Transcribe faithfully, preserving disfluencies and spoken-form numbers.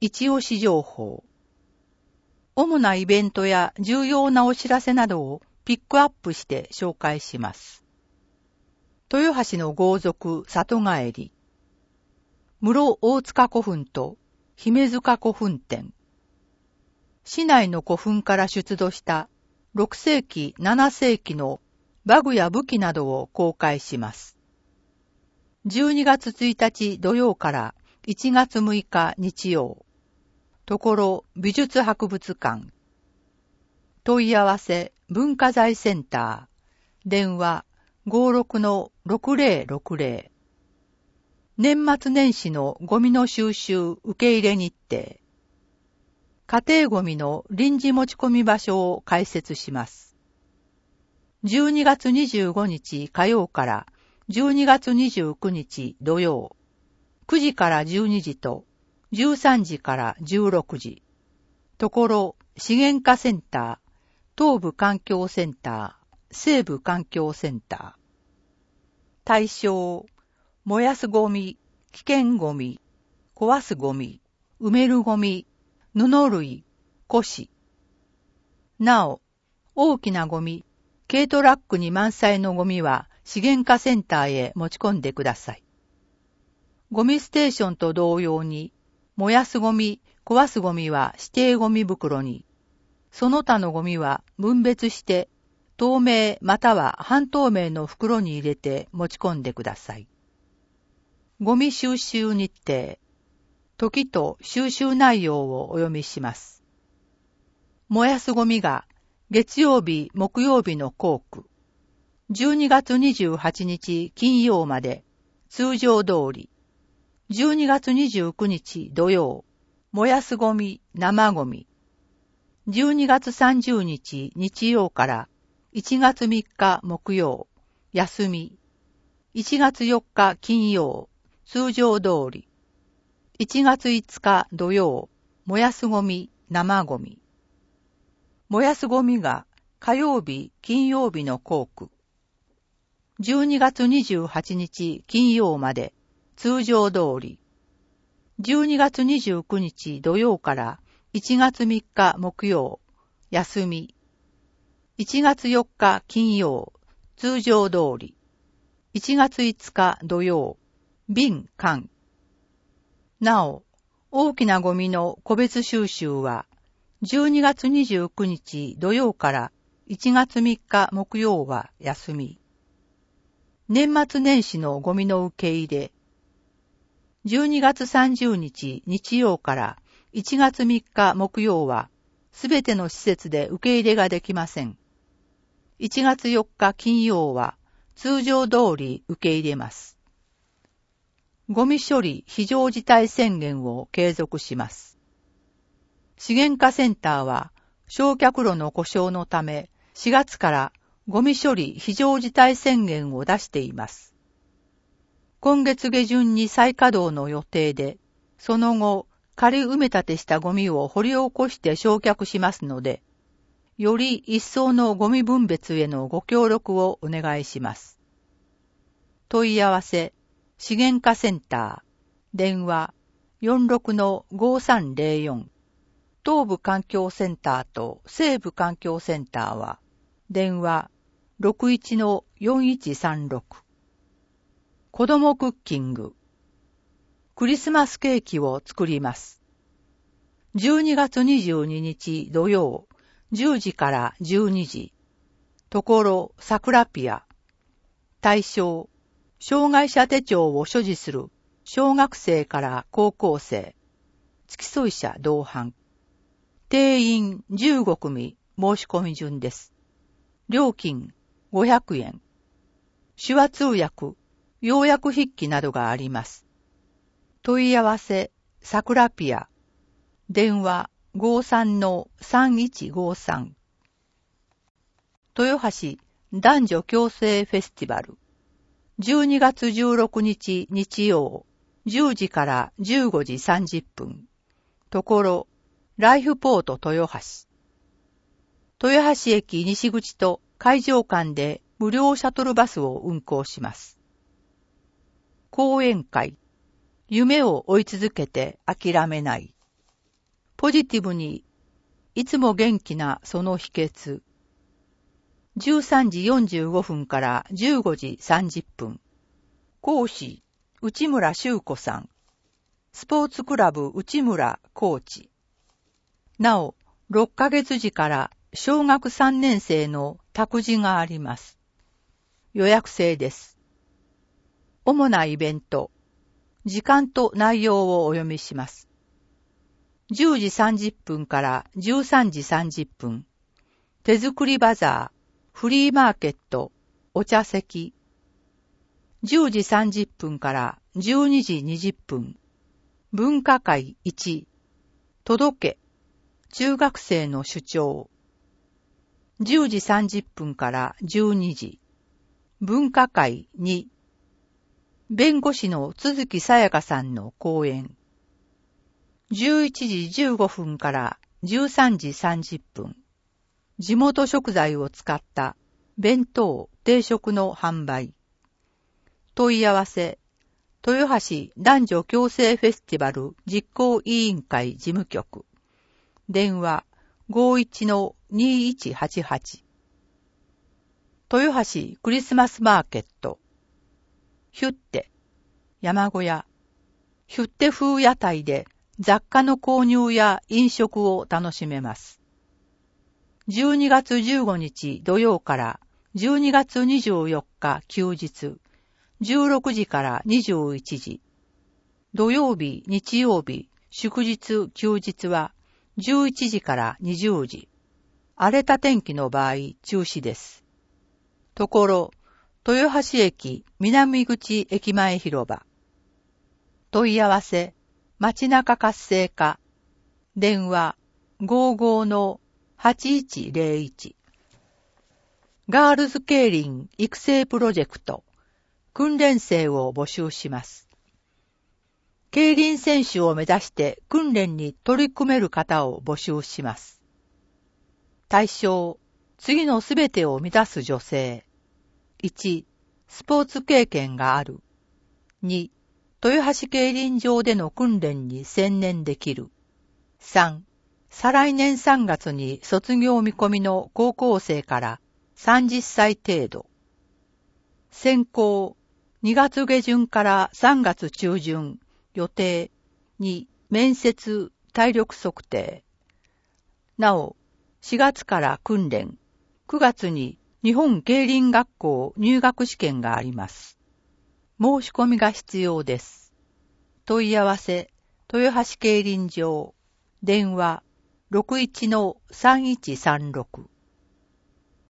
一押し情報。主なイベントや重要なお知らせなどをピックアップして紹介します。豊橋の豪族里帰り。室大塚古墳と姫塚古墳展。市内の古墳から出土したろくせいき、ななせいきの馬具や武器などを公開します。じゅうにがつついたち土曜からいちがつむいか日曜。ところ美術博物館。問い合わせ文化財センター。電話 ごろくのろくぜろろぜろ。年末年始のゴミの収集受け入れ日程。家庭ゴミの臨時持ち込み場所を開設します。じゅうにがつにじゅうごにち火曜からじゅうにがつにじゅうくにち土曜。くじからじゅうにじとじゅうさんじからじゅうろくじ。ところ資源課センター、東部環境センター、西部環境センター。対象、燃やすゴミ、危険ゴミ、壊すゴミ、埋めるゴミ、布類、古紙。なお、大きなゴミ、軽トラックに満載のゴミは資源課センターへ持ち込んでください。ゴミステーションと同様に、燃やすゴミ、壊すゴミは指定ゴミ袋に、その他のゴミは分別して透明または半透明の袋に入れて持ち込んでください。ゴミ収集日程、時と収集内容をお読みします。燃やすゴミが月曜日、木曜日の校区、じゅうにがつにじゅうはちにち金曜まで通常通り、じゅうにがつにじゅうくにち土曜、燃やすゴミ、生ゴミ。じゅうにがつさんじゅうにち日曜からいちがつみっか木曜、休み。いちがつよっか金曜、通常通り。いちがついつか土曜、燃やすゴミ、生ゴミ。燃やすゴミが火曜日、金曜日の校区。じゅうにがつにじゅうはちにち金曜まで通常通り。じゅうにがつにじゅうくにち土曜からいちがつみっか木曜、休み。いちがつよっか金曜、通常通り。いちがついつか土曜、便缶。なお、大きなゴミの個別収集は、じゅうにがつにじゅうくにち土曜からいちがつみっか木曜は休み。年末年始のゴミの受け入れ。じゅうにがつさんじゅうにち日曜からいちがつみっか木曜は、すべての施設で受け入れができません。いちがつよっか金曜は、通常通り受け入れます。ゴミ処理非常事態宣言を継続します。資源課センターは、焼却炉の故障のため、しがつからゴミ処理非常事態宣言を出しています。今月下旬に再稼働の予定で、その後、仮埋め立てしたゴミを掘り起こして焼却しますので、より一層のゴミ分別へのご協力をお願いします。問い合わせ、資源課センター、電話 よんろくのごさんぜろよん。東部環境センターと西部環境センターは、電話 ろくいちのよんいちさんろく。子供クッキング。クリスマスケーキを作ります。じゅうにがつにじゅうににち土曜、じゅうじからじゅうにじ。ところ、サクラピア。対象、障害者手帳を所持する小学生から高校生。付き添い者同伴。定員じゅうごくみ申し込み順です。料金ごひゃくえん。手話通訳、要約筆記などがあります。問い合わせ、サクラピア。電話 ごさんのさんいちごさん。豊橋男女共生フェスティバル。じゅうにがつじゅうろくにち日曜、じゅうじからじゅうごじさんじゅっぷん。ところ、ライフポート豊橋。豊橋駅西口と会場間で無料シャトルバスを運行します。講演会。夢を追い続けて諦めない。 ポジティブに、いつも元気なその秘訣。じゅうさんじよんじゅうごふんからじゅうごじさんじゅっぷん。講師、内村修子さん。スポーツクラブ内村コーチ。なお、ろっかげつ時から小学さんねん生の託児があります。予約制です。主なイベント。時間と内容をお読みします。じゅうじさんじゅっぷんからじゅうさんじさんじゅっぷん。手作りバザー、フリーマーケット、お茶席。じゅうじさんじゅっぷんからじゅうにじにじゅっぷん。文化会いち。届け。中学生の主張。じゅうじさんじゅっぷんからじゅうにじ。文化会に。弁護士の都築さやかさんの講演。じゅういちじじゅうごふんからじゅうさんじさんじゅっぷん。地元食材を使った弁当、定食の販売。問い合わせ、豊橋男女共生フェスティバル実行委員会事務局。電話 ごじゅういちのにいちはちはち。豊橋クリスマスマーケット。ヒュッテ、山小屋。ヒュッテ風屋台で雑貨の購入や飲食を楽しめます。じゅうにがつじゅうごにち土曜からじゅうにがつにじゅうよっか休日、じゅうろくじからにじゅういちじ。土曜日、日曜日、祝日、休日はじゅういちじからにじゅうじ。荒れた天気の場合、中止です。ところ、豊橋駅南口駅前広場。問い合わせ、街中活性化。電話 ごじゅうごのはちいちゼロいち。ガールズ競輪育成プロジェクト。訓練生を募集します。競輪選手を目指して訓練に取り組める方を募集します。対象、次のすべてを満たす女性。いち、スポーツ経験がある。に、豊橋競輪場での訓練に専念できる。さん、再来年さんがつに卒業見込みの高校生からさんじゅっさい程度。選考、にがつげじゅんからさんがつちゅうじゅん、予定。に、面接、体力測定。なお、しがつから訓練、くがつに日本競輪学校入学試験があります。申し込みが必要です。問い合わせ、豊橋競輪場、電話 ろくいちのさんいちさんろく。